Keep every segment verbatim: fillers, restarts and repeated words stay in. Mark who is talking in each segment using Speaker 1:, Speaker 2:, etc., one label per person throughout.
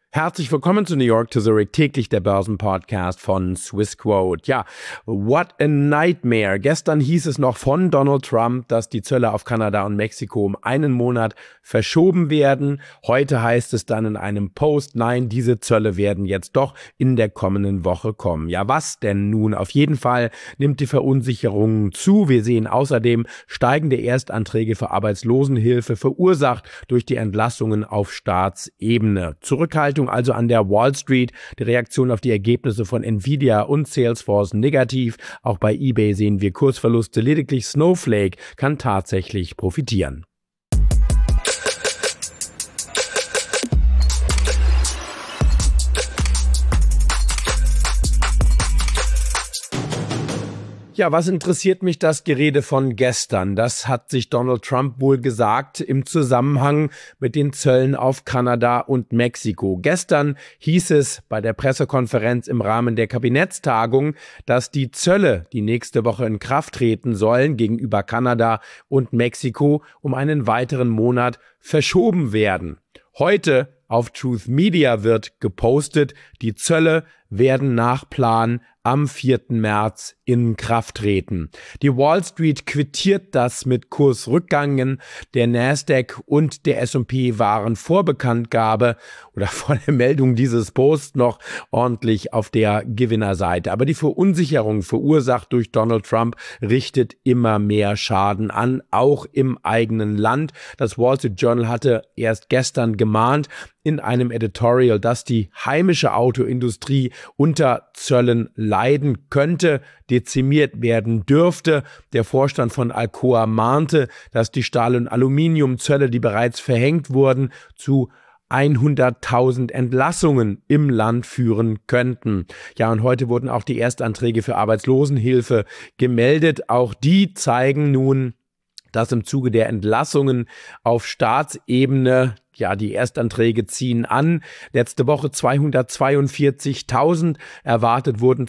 Speaker 1: Herzlich willkommen zu New York to Zurich, täglich der Börsenpodcast von Swissquote. Ja, what a nightmare. Gestern hieß es noch von Donald Trump, dass die Zölle auf Kanada und Mexiko um einen Monat verschoben werden. Heute heißt es dann in einem Post, nein, diese Zölle werden jetzt doch in der kommenden Woche kommen. Ja, was denn nun? Auf jeden Fall nimmt die Verunsicherung zu. Wir sehen außerdem steigende Erstanträge für Arbeitslosenhilfe, verursacht durch die Entlassungen auf Staatsebene. Zurückhaltung also an der Wall Street. Die Reaktion auf die Ergebnisse von Nvidia und Salesforce negativ. Auch bei eBay sehen wir Kursverluste. Lediglich Snowflake kann tatsächlich profitieren. Ja, was interessiert mich das Gerede von gestern? Das hat sich Donald Trump wohl gesagt im Zusammenhang mit den Zöllen auf Kanada und Mexiko. Gestern hieß es bei der Pressekonferenz im Rahmen der Kabinettstagung, dass die Zölle, die nächste Woche in Kraft treten sollen, gegenüber Kanada und Mexiko um einen weiteren Monat verschoben werden. Heute auf Truth Media wird gepostet, die Zölle werden nach Plan am vierten März in Kraft treten. Die Wall Street quittiert das mit Kursrückgängen. Der Nasdaq und der S und P waren vor Bekanntgabe oder vor der Meldung dieses Posts noch ordentlich auf der Gewinnerseite. Aber die Verunsicherung, verursacht durch Donald Trump, richtet immer mehr Schaden an, auch im eigenen Land. Das Wall Street Journal hatte erst gestern gemahnt in einem Editorial, dass die heimische Autoindustrie unter Zöllen leiden könnte, dezimiert werden dürfte. Der Vorstand von Alcoa mahnte, dass die Stahl- und Aluminiumzölle, die bereits verhängt wurden, zu hunderttausend Entlassungen im Land führen könnten. Ja, und heute wurden auch die Erstanträge für Arbeitslosenhilfe gemeldet. Auch die zeigen nun, dass im Zuge der Entlassungen auf Staatsebene, ja, die Erstanträge ziehen an. Letzte Woche zweihundertzweiundvierzigtausend, erwartet wurden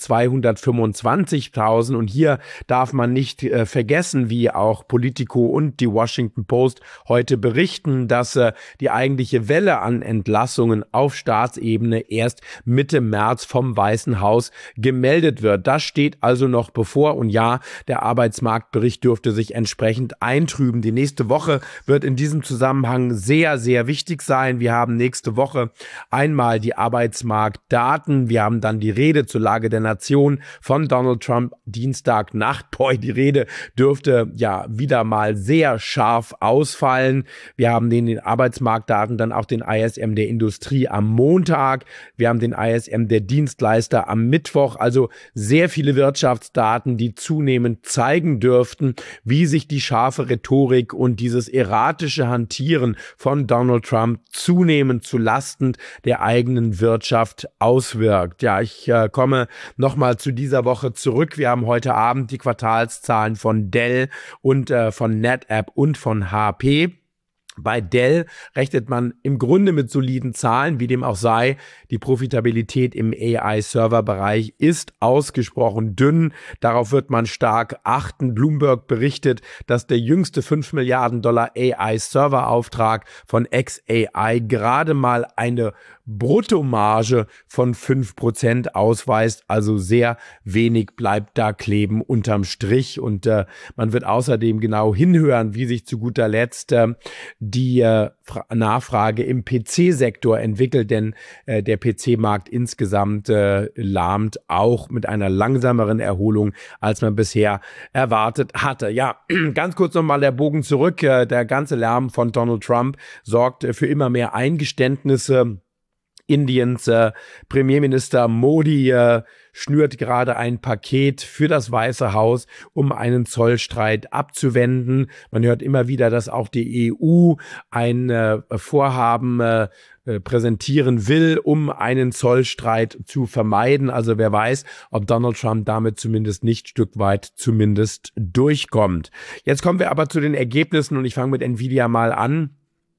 Speaker 1: zweihundertfünfundzwanzigtausend. Und hier darf man nicht äh, vergessen, wie auch Politico und die Washington Post heute berichten, dass äh, die eigentliche Welle an Entlassungen auf Staatsebene erst Mitte März vom Weißen Haus gemeldet wird. Das steht also noch bevor. Und ja, der Arbeitsmarktbericht dürfte sich entsprechend eintrüben. Die nächste Woche wird in diesem Zusammenhang sehr, sehr wichtig sein. Wir haben nächste Woche einmal die Arbeitsmarktdaten. Wir haben dann die Rede zur Lage der Nation von Donald Trump Dienstagnacht. Boy, die Rede dürfte ja wieder mal sehr scharf ausfallen. Wir haben den, den Arbeitsmarktdaten dann auch den I S M der Industrie am Montag. Wir haben den I S M der Dienstleister am Mittwoch. Also sehr viele Wirtschaftsdaten, die zunehmend zeigen dürften, wie sich die scharfe Rhetorik und dieses erratische Hantieren von Donald Trump zunehmend zu Lasten der eigenen Wirtschaft auswirkt. Ja, ich äh, komme nochmal zu dieser Woche zurück. Wir haben heute Abend die Quartalszahlen von Dell und äh, von NetApp und von H P. Bei Dell rechnet man im Grunde mit soliden Zahlen, wie dem auch sei. Die Profitabilität im A I-Server-Bereich ist ausgesprochen dünn. Darauf wird man stark achten. Bloomberg berichtet, dass der jüngste fünf Milliarden Dollar A I-Server-Auftrag von X A I gerade mal eine Bruttomarge von fünf Prozent ausweist. Also sehr wenig bleibt da kleben unterm Strich. Und äh, man wird außerdem genau hinhören, wie sich zu guter Letzt äh, die äh, Nachfrage im P C-Sektor entwickelt, denn äh, der P C-Markt insgesamt äh, lahmt auch mit einer langsameren Erholung, als man bisher erwartet hatte. Ja, ganz kurz nochmal der Bogen zurück. Äh, der ganze Lärm von Donald Trump sorgt äh, für immer mehr Eingeständnisse. Indiens äh, Premierminister Modi äh, schnürt gerade ein Paket für das Weiße Haus, um einen Zollstreit abzuwenden. Man hört immer wieder, dass auch die E U ein äh, Vorhaben äh, präsentieren will, um einen Zollstreit zu vermeiden. Also wer weiß, ob Donald Trump damit zumindest nicht Stück weit zumindest durchkommt. Jetzt kommen wir aber zu den Ergebnissen und ich fange mit Nvidia mal an.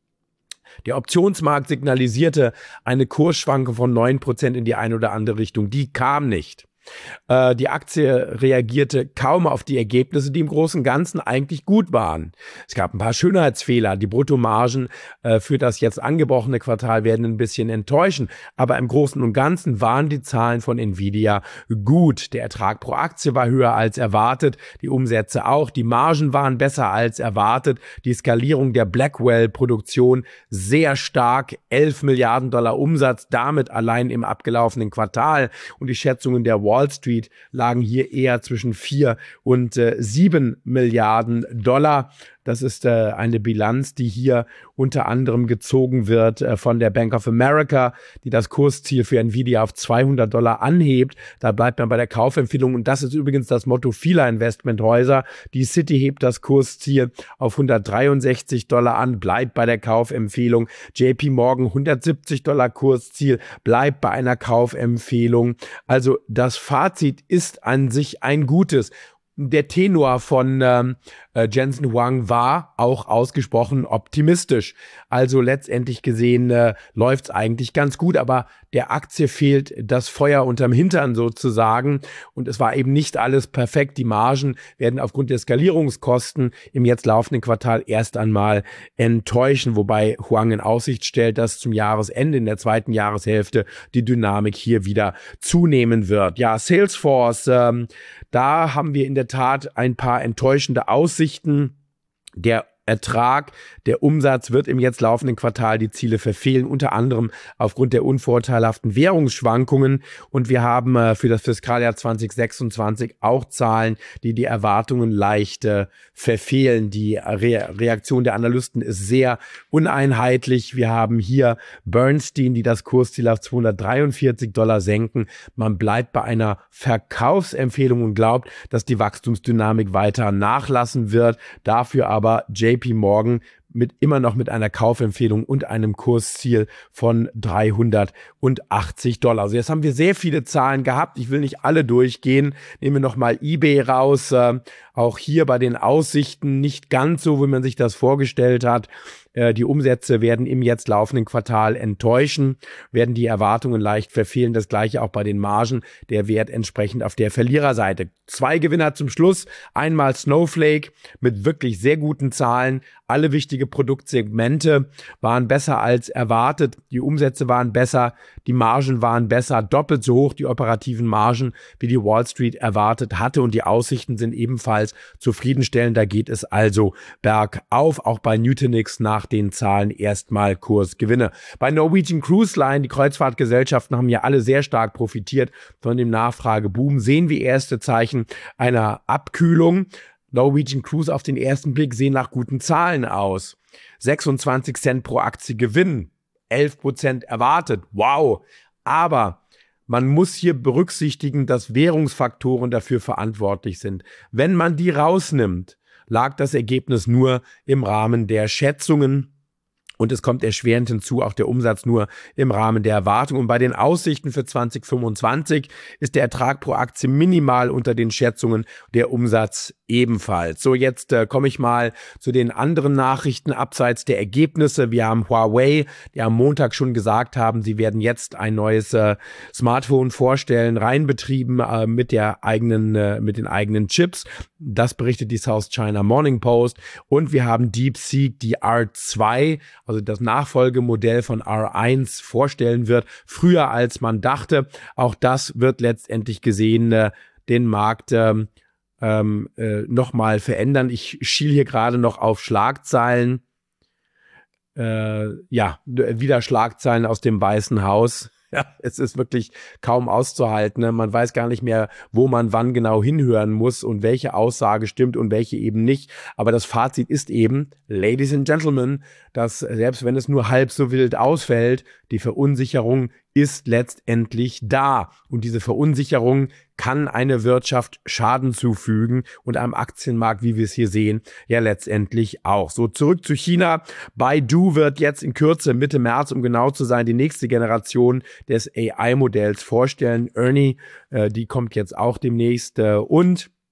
Speaker 1: Der Optionsmarkt signalisierte eine Kursschwankung von neun Prozent in die eine oder andere Richtung. Die kam nicht. Äh, die Aktie reagierte kaum auf die Ergebnisse, die im Großen und Ganzen eigentlich gut waren. Es gab ein paar Schönheitsfehler. Die Bruttomargen äh, für das jetzt angebrochene Quartal werden ein bisschen enttäuschen. Aber im Großen und Ganzen waren die Zahlen von Nvidia gut. Der Ertrag pro Aktie war höher als erwartet. Die Umsätze auch. Die Margen waren besser als erwartet. Die Skalierung der Blackwell-Produktion sehr stark. elf Milliarden Dollar Umsatz, damit allein im abgelaufenen Quartal. Und die Schätzungen der Wall Street lagen hier eher zwischen vier und sieben Milliarden Dollar. Das ist äh, eine Bilanz, die hier unter anderem gezogen wird äh, von der Bank of America, die das Kursziel für Nvidia auf zweihundert Dollar anhebt. Da bleibt man bei der Kaufempfehlung. Und das ist übrigens das Motto vieler Investmenthäuser. Die Citi hebt das Kursziel auf hundertdreiundsechzig Dollar an, bleibt bei der Kaufempfehlung. J P Morgan hundertsiebzig Dollar Kursziel, bleibt bei einer Kaufempfehlung. Also das Fazit ist an sich ein gutes. Der Tenor von ähm, äh, Jensen Huang war auch ausgesprochen optimistisch. Also letztendlich gesehen äh, läuft es eigentlich ganz gut, aber der Aktie fehlt das Feuer unterm Hintern sozusagen. Und es war eben nicht alles perfekt. Die Margen werden aufgrund der Skalierungskosten im jetzt laufenden Quartal erst einmal enttäuschen, wobei Huang in Aussicht stellt, dass zum Jahresende in der zweiten Jahreshälfte die Dynamik hier wieder zunehmen wird. Ja, Salesforce, ähm, da haben wir in der Tat ein paar enttäuschende Aussichten. Der Ertrag, der Umsatz wird im jetzt laufenden Quartal die Ziele verfehlen, unter anderem aufgrund der unvorteilhaften Währungsschwankungen. Und wir haben äh, für das Fiskaljahr zwanzig sechsundzwanzig auch Zahlen, die die Erwartungen leicht äh, verfehlen. Die Re- Reaktion der Analysten ist sehr uneinheitlich. Wir haben hier Bernstein, die das Kursziel auf zweihundertdreiundvierzig Dollar senken. Man bleibt bei einer Verkaufsempfehlung und glaubt, dass die Wachstumsdynamik weiter nachlassen wird. Dafür aber J P Morgan mit immer noch mit einer Kaufempfehlung und einem Kursziel von dreihundertachtzig Dollar. Also jetzt haben wir sehr viele Zahlen gehabt. Ich will nicht alle durchgehen. Nehmen wir nochmal eBay raus. Äh, auch hier bei den Aussichten nicht ganz so, wie man sich das vorgestellt hat. Äh, die Umsätze werden im jetzt laufenden Quartal enttäuschen, werden die Erwartungen leicht verfehlen. Das gleiche auch bei den Margen. Der Wert entsprechend auf der Verliererseite. Zwei Gewinner zum Schluss. Einmal Snowflake mit wirklich sehr guten Zahlen. Alle wichtige Produktsegmente waren besser als erwartet. Die Umsätze waren besser, die Margen waren besser, doppelt so hoch die operativen Margen, wie die Wall Street erwartet hatte. Und die Aussichten sind ebenfalls zufriedenstellend. Da geht es also bergauf. Auch bei Nutanix nach den Zahlen erstmal Kursgewinne. Bei Norwegian Cruise Line, die Kreuzfahrtgesellschaften haben ja alle sehr stark profitiert von dem Nachfrageboom. Sehen wir erste Zeichen einer Abkühlung. Norwegian Cruise auf den ersten Blick sehen nach guten Zahlen aus. sechsundzwanzig Cent pro Aktie Gewinn, elf Prozent erwartet. Wow! Aber man muss hier berücksichtigen, dass Währungsfaktoren dafür verantwortlich sind. Wenn man die rausnimmt, lag das Ergebnis nur im Rahmen der Schätzungen. Und es kommt erschwerend hinzu, auch der Umsatz nur im Rahmen der Erwartung. Und bei den Aussichten für zwanzig fünfundzwanzig ist der Ertrag pro Aktie minimal unter den Schätzungen, der Umsatz ebenfalls. So, jetzt äh, komme ich mal zu den anderen Nachrichten abseits der Ergebnisse. Wir haben Huawei, die am Montag schon gesagt haben, sie werden jetzt ein neues äh, Smartphone vorstellen, rein betrieben äh, mit der eigenen, äh, mit den eigenen Chips. Das berichtet die South China Morning Post. Und wir haben DeepSeek, die R zwei, also das Nachfolgemodell von R eins vorstellen wird, früher als man dachte. Auch das wird letztendlich gesehen äh, den Markt ähm, ähm, äh, nochmal verändern. Ich schiele hier gerade noch auf Schlagzeilen. Äh, ja, wieder Schlagzeilen aus dem Weißen Haus. Ja, es ist wirklich kaum auszuhalten. Ne? Man weiß gar nicht mehr, wo man wann genau hinhören muss und welche Aussage stimmt und welche eben nicht. Aber das Fazit ist eben, Ladies and Gentlemen, dass selbst wenn es nur halb so wild ausfällt, die Verunsicherung ist letztendlich da. Und diese Verunsicherung kann eine Wirtschaft Schaden zufügen und einem Aktienmarkt, wie wir es hier sehen, ja letztendlich auch. So, zurück zu China. Baidu wird jetzt in Kürze, Mitte März, um genau zu sein, die nächste Generation des A I-Modells vorstellen. Ernie, äh, die kommt jetzt auch demnächst. Äh, und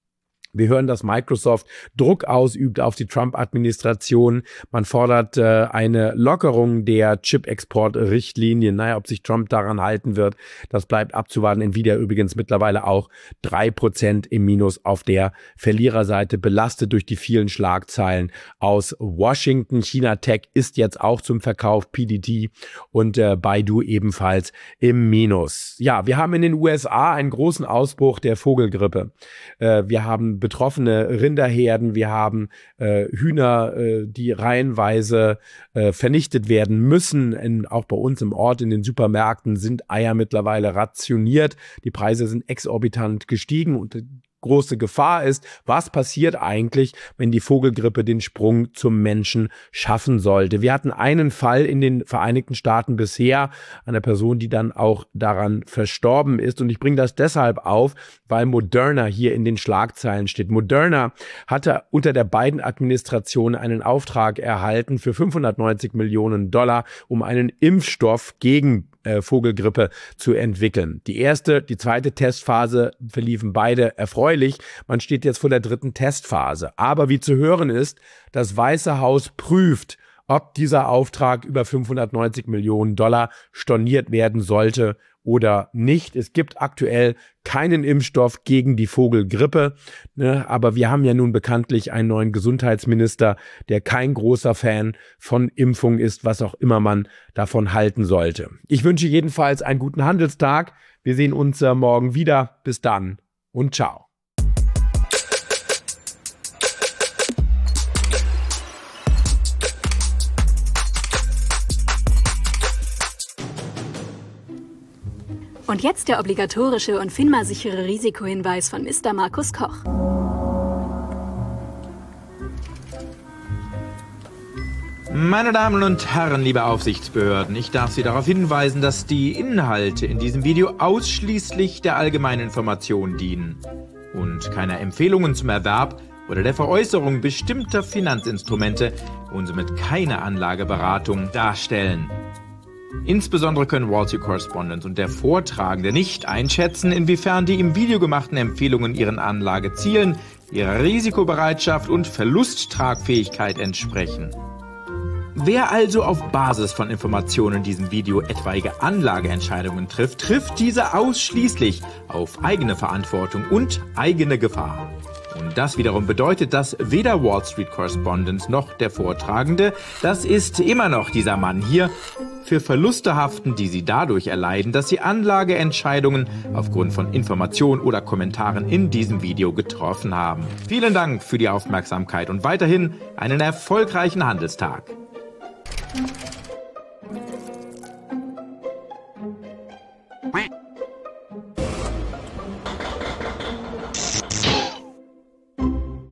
Speaker 1: Wir hören, dass Microsoft Druck ausübt auf die Trump-Administration. Man fordert äh, eine Lockerung der Chip-Export-Richtlinien. Naja, ob sich Trump daran halten wird, das bleibt abzuwarten. Nvidia übrigens mittlerweile auch drei Prozent im Minus auf der Verliererseite, belastet durch die vielen Schlagzeilen aus Washington. China Tech ist jetzt auch zum Verkauf, P D T und äh, Baidu ebenfalls im Minus. Ja, wir haben in den U S A einen großen Ausbruch der Vogelgrippe. Äh, wir haben betroffene Rinderherden, wir haben äh, Hühner, äh, die reihenweise äh, vernichtet werden müssen. In, auch bei uns im Ort in den Supermärkten sind Eier mittlerweile rationiert. Die Preise sind exorbitant gestiegen und große Gefahr ist, was passiert eigentlich, wenn die Vogelgrippe den Sprung zum Menschen schaffen sollte. Wir hatten einen Fall in den Vereinigten Staaten bisher, einer Person, die dann auch daran verstorben ist. Und ich bringe das deshalb auf, weil Moderna hier in den Schlagzeilen steht. Moderna hatte unter der Biden-Administration einen Auftrag erhalten für fünfhundertneunzig Millionen Dollar, um einen Impfstoff gegen äh, Vogelgrippe zu entwickeln. Die erste, die zweite Testphase verliefen beide erfreulich. Man steht jetzt vor der dritten Testphase. Aber wie zu hören ist, das Weiße Haus prüft, ob dieser Auftrag über fünfhundertneunzig Millionen Dollar storniert werden sollte oder nicht. Es gibt aktuell keinen Impfstoff gegen die Vogelgrippe, ne? Aber wir haben ja nun bekanntlich einen neuen Gesundheitsminister, der kein großer Fan von Impfung ist, was auch immer man davon halten sollte. Ich wünsche jedenfalls einen guten Handelstag. Wir sehen uns äh, morgen wieder. Bis dann und ciao.
Speaker 2: Und jetzt der obligatorische und FINMA-sichere Risikohinweis von Mister Markus Koch.
Speaker 3: Meine Damen und Herren, liebe Aufsichtsbehörden, ich darf Sie darauf hinweisen, dass die Inhalte in diesem Video ausschließlich der allgemeinen Information dienen und keiner Empfehlungen zum Erwerb oder der Veräußerung bestimmter Finanzinstrumente und somit keine Anlageberatung darstellen. Insbesondere können Wall Street Correspondent und der Vortragende nicht einschätzen, inwiefern die im Video gemachten Empfehlungen ihren Anlagezielen, ihrer Risikobereitschaft und Verlusttragfähigkeit entsprechen. Wer also auf Basis von Informationen in diesem Video etwaige Anlageentscheidungen trifft, trifft diese ausschließlich auf eigene Verantwortung und eigene Gefahr. Und das wiederum bedeutet, dass weder Wall Street Correspondent noch der Vortragende, das ist immer noch dieser Mann hier, für Verluste haften, die sie dadurch erleiden, dass sie Anlageentscheidungen aufgrund von Informationen oder Kommentaren in diesem Video getroffen haben. Vielen Dank für die Aufmerksamkeit und weiterhin einen erfolgreichen Handelstag.